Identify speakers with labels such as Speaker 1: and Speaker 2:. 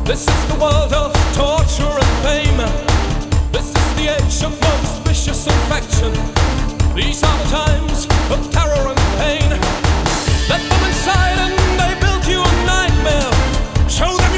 Speaker 1: This is the world of torture and fame. This is the age of most vicious infection. These are the times